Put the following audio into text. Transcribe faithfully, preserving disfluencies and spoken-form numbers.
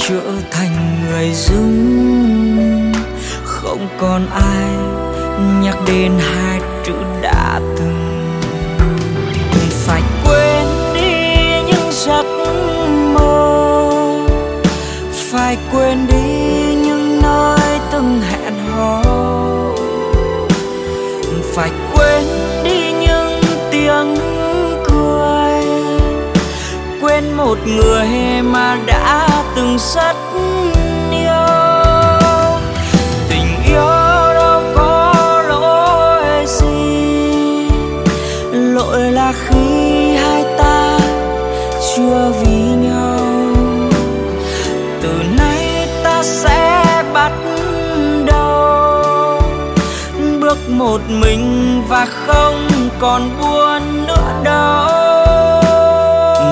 trở thành người dưng, không còn ai nhắc đến hai chữ đã từng. Phải quên đi những giấc mơ, phải quên đi những nơi từng hẹn hò, phải quên đi những tiếng cười, quên một người mà đã từng rất yêu. Tình yêu đâu có lỗi gì, lỗi là khi hai ta chưa vì nhau. Từ nay ta sẽ bắt đầu bước một mình và không còn buồn nữa đâu.